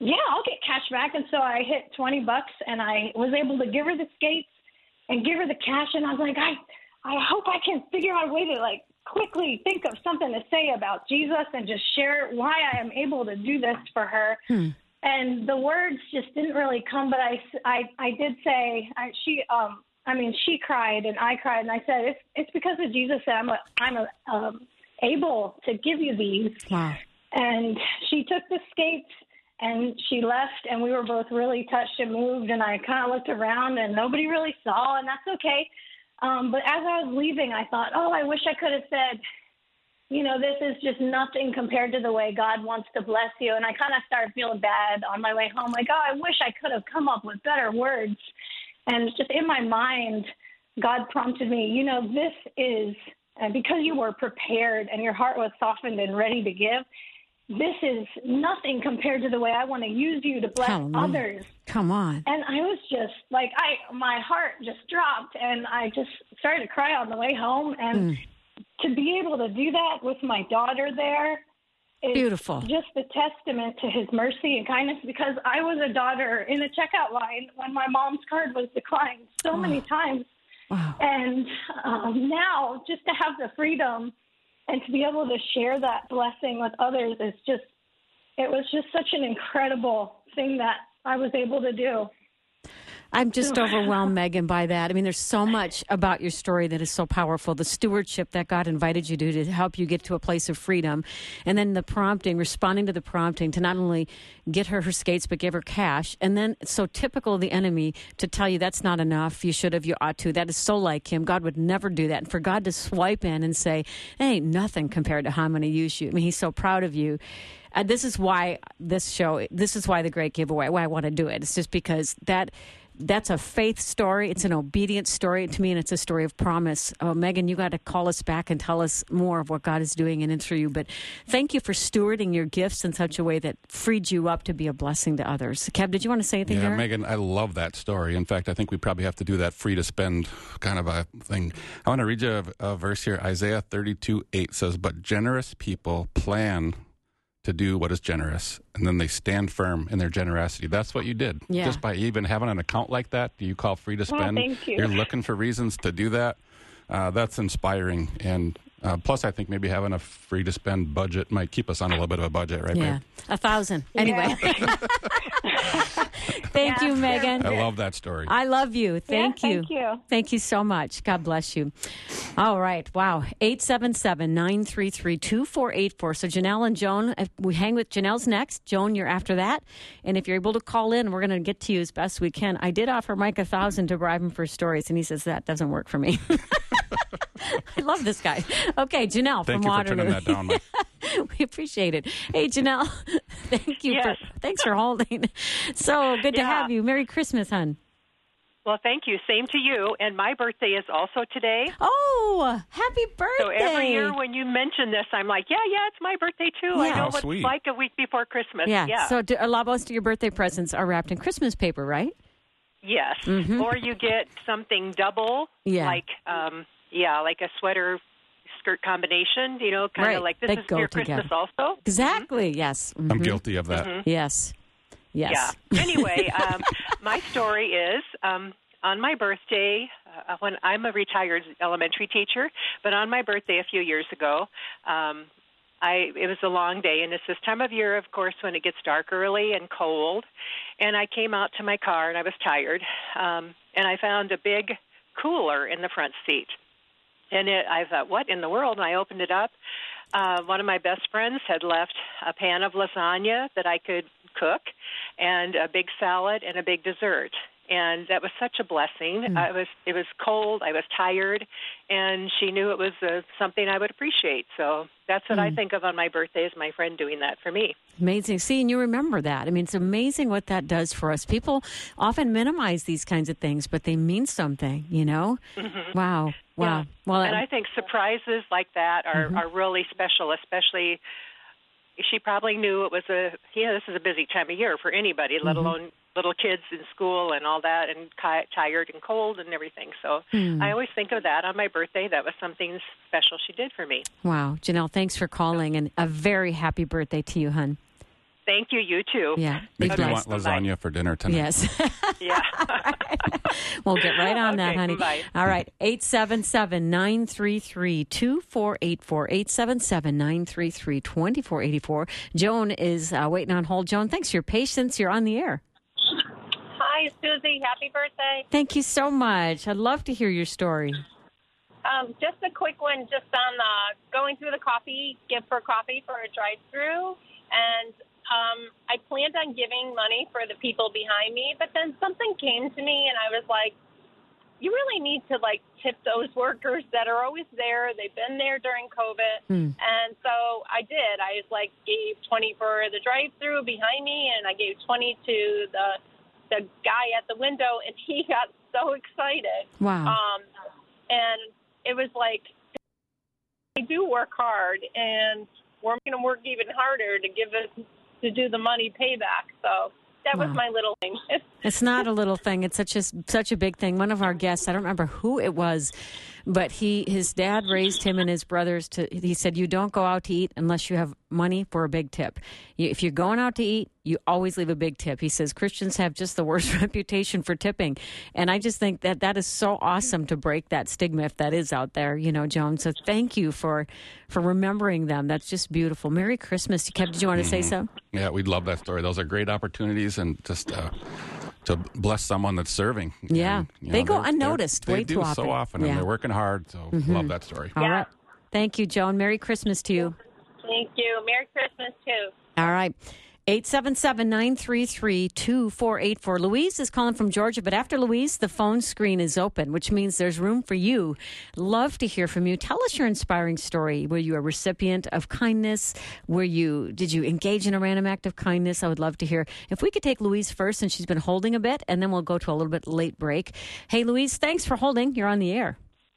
yeah, I'll get cash back. And so I hit twenty bucks, and I was able to give her the skates and give her the cash. And I was like, I, I hope I can figure out a way to, like, quickly think of something to say about Jesus and just share why I am able to do this for her. Hmm. And the words just didn't really come, but I, I, I did say, I, she, um, I mean, she cried and I cried, and I said, it's, it's because of Jesus that I'm, a, I'm a, um, able to give you these. Wow. And she took the skates and she left, and we were both really touched and moved, and I kind of looked around and nobody really saw, and that's okay. Um, but as I was leaving, I thought, oh, I wish I could have said, you know, this is just nothing compared to the way God wants to bless you. And I kind of started feeling bad on my way home, like, oh, I wish I could have come up with better words. And just in my mind, God prompted me, you know, this is, and because you were prepared and your heart was softened and ready to give, this is nothing compared to the way I want to use you to bless Hallelujah. others. Come on. And I was just like, I, my heart just dropped, and I just started to cry on the way home. And Mm. to be able to do that with my daughter there is Beautiful. just a testament to his mercy and kindness, because I was a daughter in a checkout line when my mom's card was declined so many times. Wow. And um, now just to have the freedom and to be able to share that blessing with others is just, it was just such an incredible thing that I was able to do. I'm just overwhelmed, Megan, by that. I mean, there's so much about your story that is so powerful. The stewardship that God invited you to to help you get to a place of freedom. And then the prompting, responding to the prompting to not only get her her skates, but give her cash. And then so typical of the enemy to tell you that's not enough. You should have, you ought to. That is so like him. God would never do that. And for God to swipe in and say, it ain't nothing compared to how I'm going to use you. I mean, he's so proud of you. Uh, this is why this show, this is why the Great Giveaway, why I want to do it. It's just because that... That's a faith story. It's an obedience story to me, and it's a story of promise. Oh, Megan, you got to call us back and tell us more of what God is doing in and through you. But thank you for stewarding your gifts in such a way that freed you up to be a blessing to others. Kev, did you want to say anything Yeah, there? Megan, I love that story. In fact, I think we probably have to do that free to spend kind of a thing. I want to read you a, a verse here. Isaiah thirty-two eight says, "But generous people plan to do what is generous, and then they stand firm in their generosity." That's what you did. Yeah. Just by even having an account like that, do you call free to spend? thank you. You're looking for reasons to do that. Uh, that's inspiring. And uh, plus, I think maybe having a free to spend budget might keep us on a little bit of a budget, right? Yeah, babe? a thousand. Anyway. Thank you, Megan. I love that story. I love you. Thank Yeah, you. thank you. Thank you so much. God bless you. All right. Wow. eight seven seven, nine three three, two four eight four. So Janelle and Joan, if we hang with Janelle's next. Joan, you're after that. And if you're able to call in, we're going to get to you as best we can. I did offer Mike a thousand to bribe him for stories, and he says that doesn't work for me. I love this guy. Okay, Janelle Thank from you for Waterloo. turning that down, Mike. We appreciate it. Hey, Janelle, thank you. Yes. For, thanks for holding. So good to Yeah. have you. Merry Christmas, hon. Well, thank you. Same to you. And my birthday is also today. Oh, happy birthday. So every year when you mention this, I'm like, yeah, yeah, it's my birthday too. I Yeah. know How what sweet. it's like a week before Christmas. Yeah. Yeah. So do, a lot most of your birthday presents are wrapped in Christmas paper, right? yes. Mhm. Or you get something double, Yeah. like, um, yeah, like a sweater skirt combination, you know, kind of Right. like this They is go your together. Christmas also. Exactly. Yes. I'm Mhm. guilty of that. Yes. Yes. Yeah. Anyway, um, my story is um, on my birthday, uh, when I'm a retired elementary teacher, but on my birthday a few years ago, um, I it was a long day, and it's this time of year, of course, when it gets dark early and cold. And I came out to my car, and I was tired, um, and I found a big cooler in the front seat. And it, I thought, what in the world? And I opened it up. Uh, one of my best friends had left a pan of lasagna that I could cook, and a big salad and a big dessert. And that was such a blessing. Mm. I was it was cold. I was tired, and she knew it was uh, something I would appreciate. So that's what Mm. I think of on my birthday, is my friend doing that for me. Amazing. See, and you remember that. I mean, it's amazing what that does for us. People often minimize these kinds of things, but they mean something, you know? Mm-hmm. Wow. Wow. Yeah. Well, And I think surprises like that are, Mhm. are really special, especially she probably knew it was a, yeah, this is a busy time of year for anybody, let Mhm. alone little kids in school and all that, and ki- tired and cold and everything. So Hmm. I always think of that on my birthday. That was something special she did for me. wow. Janelle, thanks for calling, and a very happy birthday to you, hon. Thank you. You too. Yeah. Makes me Okay, want bye-bye. lasagna for dinner tonight. Yes. Yeah. We'll get right on that, Okay, honey. bye. All right. eight seven seven, nine three three, two four eight four. eight seven seven, nine three three, two four eight four. Joan is uh, waiting on hold. Joan, thanks for your patience. You're on the air. Hi, Susie. Happy birthday. Thank you so much. I'd love to hear your story. Um, just a quick one, just on uh, going through the coffee, gift for coffee for a drive-through. And um, I planned on giving money for the people behind me, but then something came to me, and I was like, you really need to, like, tip those workers that are always there. They've been there during COVID. Hmm. And so I did. I, like, gave twenty for the drive-through behind me, and I gave twenty to the the guy at the window, and he got so excited. Wow. Um, and it was like, they do work hard, and we're going to work even harder to give us, to do the money payback. So that Wow. was my little thing. It's not a little thing. It's such a such a big thing. One of our guests, I don't remember who it was, but he his dad raised him and his brothers to. He said, "You don't go out to eat unless you have money for a big tip. You, if you're going out to eat, you always leave a big tip." He says Christians have just the worst reputation for tipping, and I just think that that is so awesome to break that stigma if that is out there, you know, Joan. So thank you for for remembering them. That's just beautiful. Merry Christmas. Kev, did you want to say so? Yeah, we'd love that story. Those are great opportunities, and just uh, to bless someone that's serving. Yeah. And, you They know, go they're- unnoticed they're- way they too do often. so often, Yeah. and they're working hard. So Mhm. love that story. All right. Thank you, Joan. Merry Christmas to you. Thank you. Merry Christmas, too. All right. eight seven seven, nine three three, two four eight four. Louise is calling from Georgia, but after Louise, the phone screen is open, which means there's room for you. Love to hear from you. Tell us your inspiring story. Were you a recipient of kindness? Were you, did you engage in a random act of kindness? I would love to hear. If we could take Louise first, and she's been holding a bit, and then we'll go to a little bit late break. Hey, Louise, thanks for holding. You're on the air.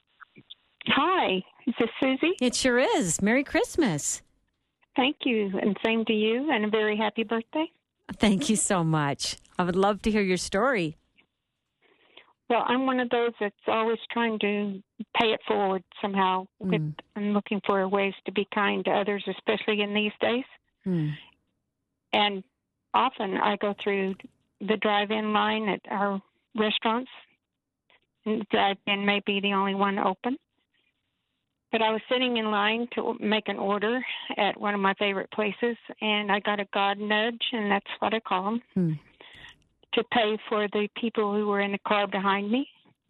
Hi, is this Susie? It sure is. Merry Christmas. Thank you, and same to you, and a very happy birthday. Thank you so much. I would love to hear your story. Well, I'm one of those that's always trying to pay it forward somehow. With, Mm. I'm looking for ways to be kind to others, especially in these days. Mm. And often I go through the drive-in line at our restaurants, and the drive-in may be the only one open. But I was sitting in line to make an order at one of my favorite places, and I got a God nudge, and that's what I call them, Hmm. to pay for the people who were in the car behind me.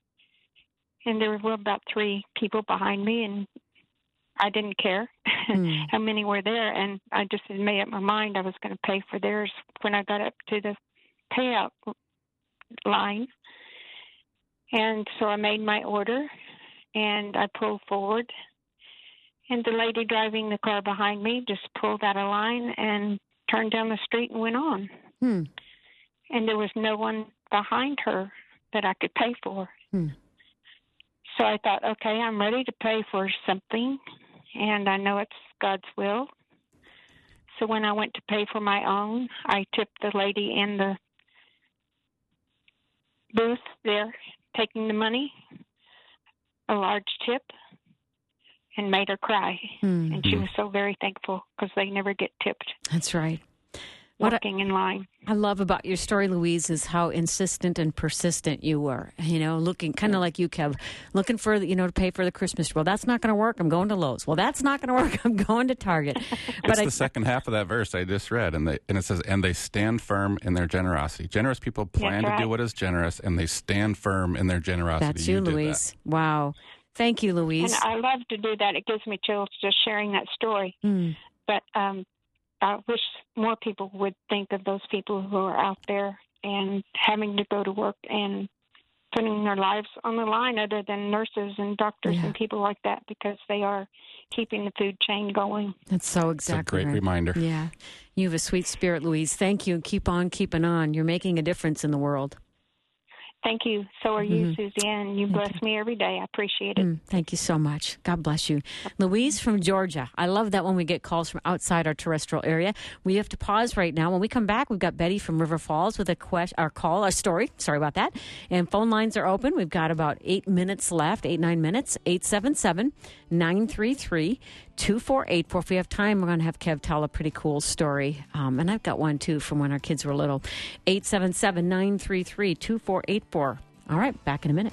And there were about three people behind me, and I didn't care Hmm. how many were there. And I just had made up my mind I was going to pay for theirs when I got up to the payout line. And so I made my order, and I pulled forward. And the lady driving the car behind me just pulled out of line and turned down the street and went on. Hmm. And there was no one behind her that I could pay for. Hmm. So I thought, okay, I'm ready to pay for something, and I know it's God's will. So when I went to pay for my own, I tipped the lady in the booth there taking the money a large tip, and made her cry. Hmm. And she was so very thankful because they never get tipped That's right. What I, walking in line. I love about your story, Louise, is how insistent and persistent you were. You know, looking kind of like you, Kev, looking for, you know, to pay for the Christmas tree. Well, that's not going to work. I'm going to Lowe's. Well, that's not going to work. I'm going to Target. But It's I, the second half of that verse I just read, and they, and it says, "And they stand firm in their generosity." Generous people plan That's to do right. what is generous, and they stand firm in their generosity. that's you, did that. Louise. Wow. Thank you, Louise. And I love to do that. It gives me chills just sharing that story. Hmm. But um, I wish more people would think of those people who are out there and having to go to work and putting their lives on the line, other than nurses and doctors Yeah. and people like that, because they are keeping the food chain going. That's so It's a exactly great right. reminder. Yeah. You have a sweet spirit, Louise. Thank you. And keep on keeping on. You're making a difference in the world. Thank you. So are you, Mhm. Suzanne. You bless me every day. I appreciate it. Mm, thank you so much. God bless you. Louise from Georgia. I love that when we get calls from outside our terrestrial area. We have to pause right now. When we come back, we've got Betty from River Falls with a question, our call, our story. Sorry about that. And phone lines are open. We've got about eight minutes left, eight, nine minutes. eight seven seven, nine three three, two four eight four. If we have time, we're going to have Kev tell a pretty cool story. Um, and I've got one, too, from when our kids were little. eight seven seven, nine three three, two four eight four. All right, back in a minute.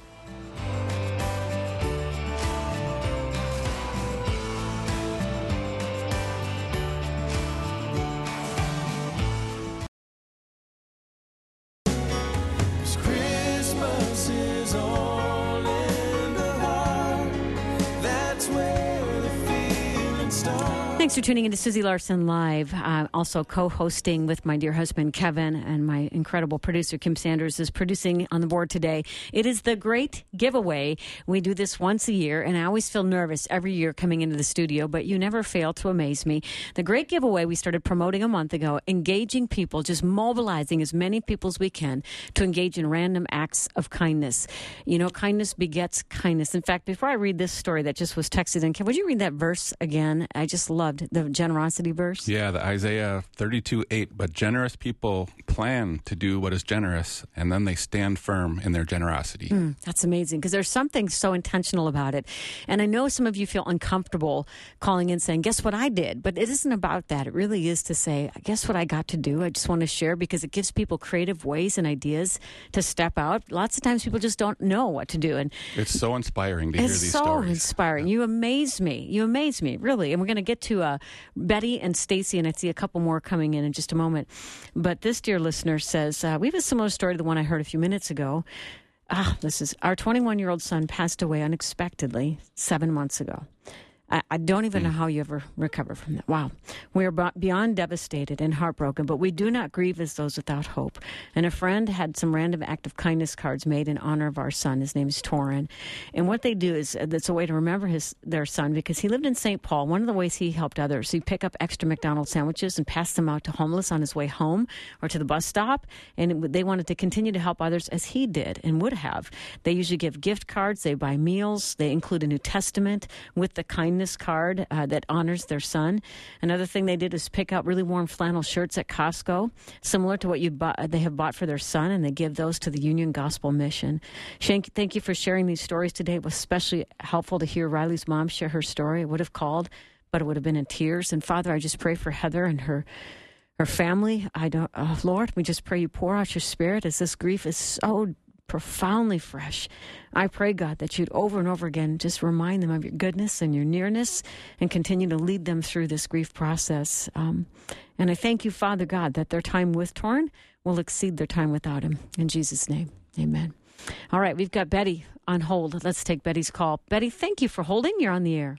Christmas is all in the heart. That's where the feeling starts. Thanks for tuning in to Susie Larson Live. Uh, also co-hosting with my dear husband, Kevin, and my incredible producer, Kim Sanders, is producing on the board today. It is the Great Giveaway. We do this once a year, and I always feel nervous every year coming into the studio, but you never fail to amaze me. The Great Giveaway we started promoting a month ago, engaging people, just mobilizing as many people as we can to engage in random acts of kindness. You know, kindness begets kindness. In fact, before I read this story that just was texted in, Kim, would you read that verse again? I just loved the generosity verse. Yeah, the Isaiah thirty-two eight. But generous people plan to do what is generous, and then they stand firm in their generosity. Mm, that's amazing, because there's something so intentional about it. And I know some of you feel uncomfortable calling in saying, guess what I did? But it isn't about that. It really is to say, guess what I got to do? I just want to share, because it gives people creative ways and ideas to step out. Lots of times people just don't know what to do. And it's so inspiring to hear it's these so stories. inspiring. You amaze me. You amaze me, really. And we're going to get to uh, Betty and Stacy, and I see a couple more coming in in just a moment. But this dear listener says, uh, we have a similar story to the one I heard a few minutes ago. Ah, this is our twenty-one-year-old son passed away unexpectedly seven months ago. I, I don't even know how you ever recover from that. Wow. We are beyond devastated and heartbroken, but we do not grieve as those without hope. And a friend had some random act of kindness cards made in honor of our son. His name is Torin. And what they do is, it's a way to remember his their son, because he lived in Saint Paul. One of the ways he helped others, he'd pick up extra McDonald's sandwiches and pass them out to homeless on his way home or to the bus stop. And it, they wanted to continue to help others as he did and would have. They usually give gift cards. They buy meals. They include a New Testament with the kindness card uh, that honors their son. Another thing they did is pick out really warm flannel shirts at Costco, similar to what you bought, they have bought for their son, and they give those to the Union Gospel Mission. Shane, thank you for sharing these stories today. It was especially helpful to hear Riley's mom share her story. I would have called, but it would have been in tears. And Father, I just pray for Heather and her her family. I don't, oh, Lord, we just pray you pour out your Spirit as this grief is so profoundly fresh. I pray, God, that you'd over and over again just remind them of your goodness and your nearness and continue to lead them through this grief process. Um, and I thank you, Father God, that their time with Torin will exceed their time without him. In Jesus' name, amen. All right, we've got Betty on hold. Let's take Betty's call. Betty, thank you for holding. You're on the air.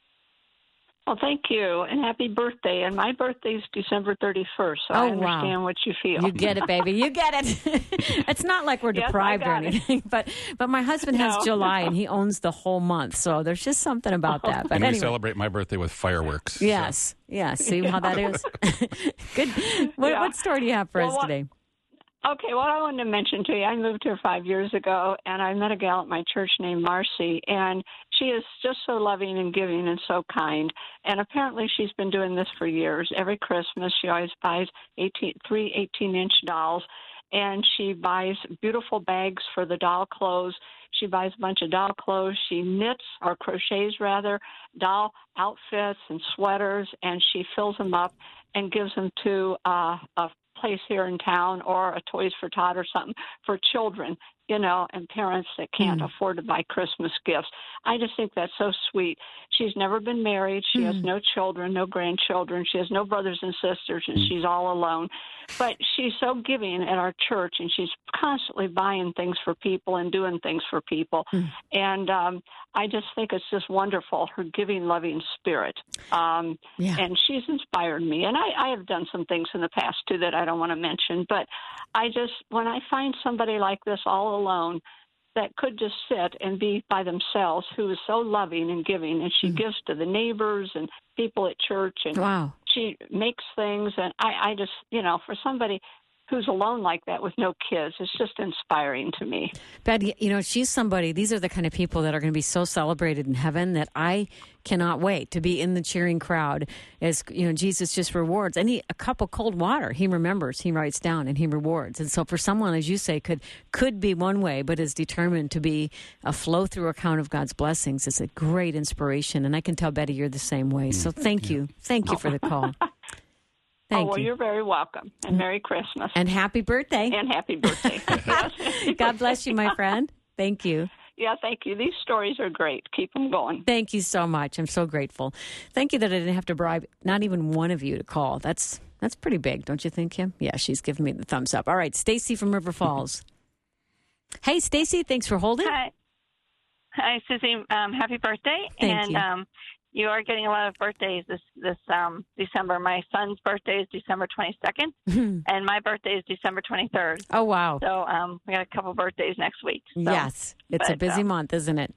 Well, thank you, and happy birthday. And my birthday is December thirty-first, so oh, I understand wow. what you feel. You get it, baby. You get it. It's not like we're Yes, deprived or I got anything, it. but but my husband No. has July, and he owns the whole month, so there's just something about that. But and anyway. we celebrate my birthday with fireworks. Yes, yes. See how that is? Good. What, Yeah. what story do you have for Well, us what- today? Okay, well, I wanted to mention to you, I moved here five years ago, and I met a gal at my church named Marcy, and she is just so loving and giving and so kind. And apparently she's been doing this for years. Every Christmas, she always buys eighteen, three eighteen-inch dolls, and she buys beautiful bags for the doll clothes. She buys a bunch of doll clothes. She knits, or crochets rather, doll outfits and sweaters, and she fills them up and gives them to uh, a place here in town or a Toys for Tot or something for children, you know, and parents that can't mm. afford to buy Christmas gifts. I just think that's so sweet. She's never been married. She mm. has no children, no grandchildren. She has no brothers and sisters, and mm. she's all alone. But she's so giving at our church, and she's constantly buying things for people and doing things for people. Mm. And um, I just think it's just wonderful, her giving, loving spirit. Um, yeah. And she's inspired me. And I, I have done some things in the past, too, that I don't want to mention. But I just, when I find somebody like this all alone that could just sit and be by themselves, who is so loving and giving, and she mm. gives to the neighbors and people at church, and wow. she makes things, and I, I just, you know, for somebody who's alone like that with no kids. It's just inspiring to me. Betty, you know, she's somebody, these are the kind of people that are going to be so celebrated in heaven that I cannot wait to be in the cheering crowd as, you know, Jesus just rewards. And he, a cup of cold water, he remembers, he writes down, and he rewards. And so for someone, as you say, could could be one way, but is determined to be a flow-through account of God's blessings, it's a great inspiration. And I can tell, Betty, you're the same way. So thank you. Thank you for the call. Thank oh, well, you. you're very welcome. And Merry Christmas. And happy birthday. And happy birthday. Yes. God bless you, my friend. Thank you. Yeah, thank you. These stories are great. Keep them going. Thank you so much. I'm so grateful. Thank you that I didn't have to bribe not even one of you to call. That's that's pretty big, don't you think, Kim? Yeah, she's giving me the thumbs up. All right, Stacy from River Falls. Hey, Stacy, thanks for holding. Hi. Hi, Susie. Um, happy birthday. Thank and you. Um, you are getting a lot of birthdays this this um, December. My son's birthday is December twenty-second, and my birthday is December twenty-third. Oh, wow. So um, we got a couple birthdays next week. So, Yes, it's but, a busy um, month, isn't it?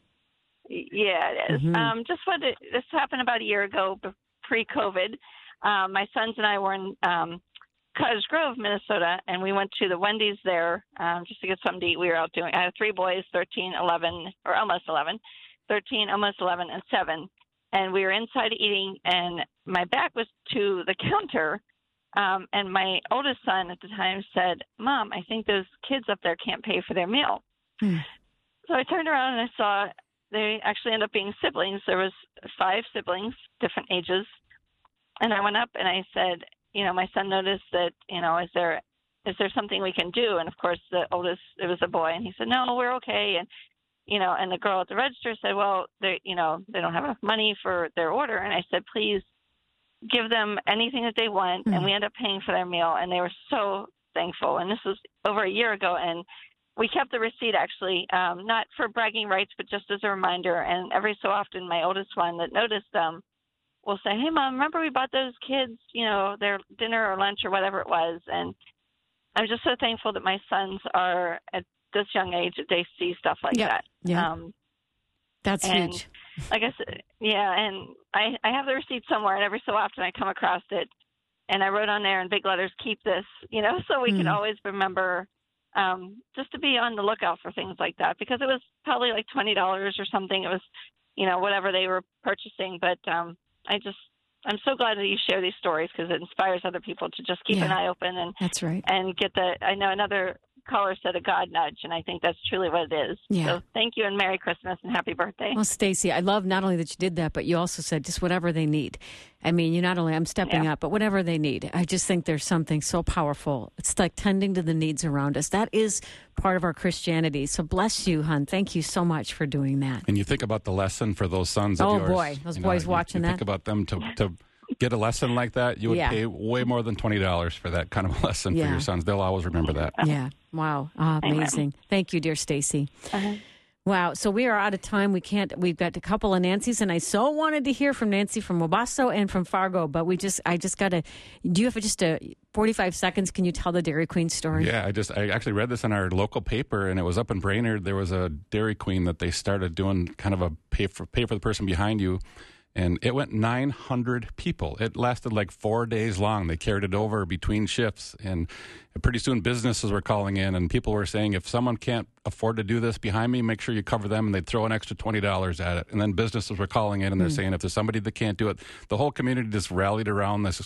Yeah, it is. Mhm. Um, just what it, this happened about a year ago, b- pre-COVID. Um, my sons and I were in um, Cottage Grove, Minnesota, and we went to the Wendy's there um, just to get something to eat. We were out doing. I had three boys, thirteen, eleven, or almost eleven, thirteen, almost eleven, and seven. And we were inside eating, and my back was to the counter. Um, and my oldest son at the time said, "Mom, I think those kids up there can't pay for their meal." Hmm. So I turned around and I saw they actually ended up being siblings. There was five siblings, different ages. And I went up and I said, you know, my son noticed that, you know, is there is there something we can do? And of course, the oldest, it was a boy, and he said, "No, we're okay." And you know, and the girl at the register said, "Well, they, you know, they don't have enough money for their order." And I said, "Please give them anything that they want." Mm. And we ended up paying for their meal, and they were so thankful. And this was over a year ago, and we kept the receipt actually, um, not for bragging rights, but just as a reminder. And every so often, my oldest one that noticed them will say, "Hey, Mom, remember we bought those kids, you know, their dinner or lunch or whatever it was?" And I'm just so thankful that my sons are at this young age that they see stuff like Yep. that. Yeah. Um, That's and huge. Like I said, yeah, and I, I have the receipt somewhere, and every so often I come across it, and I wrote on there in big letters, "Keep this," you know, so we Mm. can always remember um, just to be on the lookout for things like that, because it was probably like twenty dollars or something. It was, you know, whatever they were purchasing. But um, I just, I'm so glad that you share these stories, because it inspires other people to just keep Yeah. an eye open and That's right. and get the. I know another caller said a God nudge, and I think that's truly what it is. Yeah. So thank you, and Merry Christmas and Happy birthday. Well, Stacy, I love not only that you did that, but you also said just whatever they need. I mean, you not only, I'm stepping Yeah. up, but whatever they need. I just think there's something so powerful. It's like tending to the needs around us. That is part of our Christianity. So bless you, hon. Thank you so much for doing that. And you think about the lesson for those sons of Oh, yours. boy. Those you know, boys you- watching you that. Think about them to, to get a lesson like that. You would Yeah. pay way more than twenty dollars for that kind of lesson Yeah. for your sons. They'll always remember that. Yeah. Wow. Ah, amazing. Thank you, dear Stacy. Uh-huh. Wow. So we are out of time. We can't, we've got a couple of Nancy's, and I so wanted to hear from Nancy from Wabasso and from Fargo, but we just, I just got to, do you have just a forty-five seconds? Can you tell the Dairy Queen story? Yeah, I just I actually read this in our local paper, and it was up in Brainerd. There was a Dairy Queen that they started doing kind of a pay for pay for the person behind you, and it went nine hundred people. It lasted like four days long. They carried it over between shifts, and pretty soon businesses were calling in, and people were saying, if someone can't afford to do this behind me, make sure you cover them, and they'd throw an extra twenty dollars at it. And then businesses were calling in, and they're Mm. saying, if there's somebody that can't do it, the whole community just rallied around this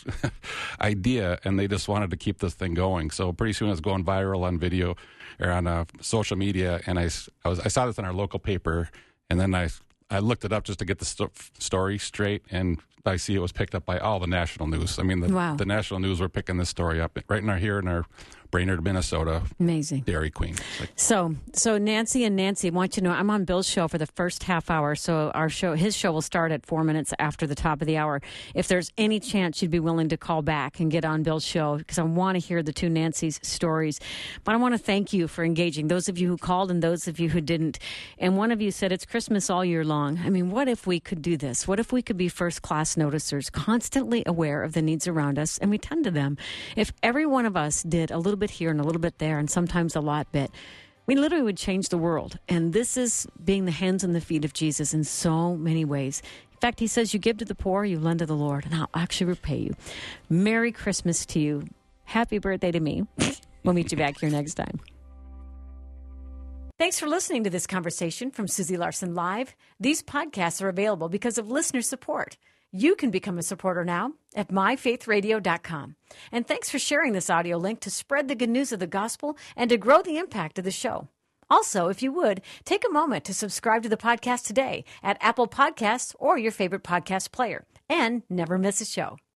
idea, and they just wanted to keep this thing going. So pretty soon it was going viral on video or on uh, social media, and I, s- I was I saw this in our local paper, and then I I looked it up just to get the sto- story straight, and I see it was picked up by all the national news. I mean, the, Wow. the national news were picking this story up right in our here in our Brainerd, Minnesota. Amazing. Dairy Queen. It's like, So, so Nancy and Nancy, I want you to know I'm on Bill's show for the first half hour. So our show, his show will start at four minutes after the top of the hour. If there's any chance you'd be willing to call back and get on Bill's show, because I want to hear the two Nancy's stories. But I want to thank you for engaging, those of you who called and those of you who didn't. And one of you said it's Christmas all year long. I mean, what if we could do this? What if we could be first class noticers, constantly aware of the needs around us, and we tend to them? If every one of us did a little bit here and a little bit there, and sometimes a lot bit, we literally would change the world. And this is being the hands and the feet of Jesus in so many ways. In fact, he says, you give to the poor, you lend to the Lord, and I'll actually repay you. Merry Christmas to you. Happy birthday to me. We'll meet you back here next time. Thanks for listening to this conversation from Susie Larson Live. These podcasts are available because of listener support. You can become a supporter now at my faith radio dot com. And thanks for sharing this audio link to spread the good news of the gospel and to grow the impact of the show. Also, if you would, take a moment to subscribe to the podcast today at Apple Podcasts or your favorite podcast player. And never miss a show.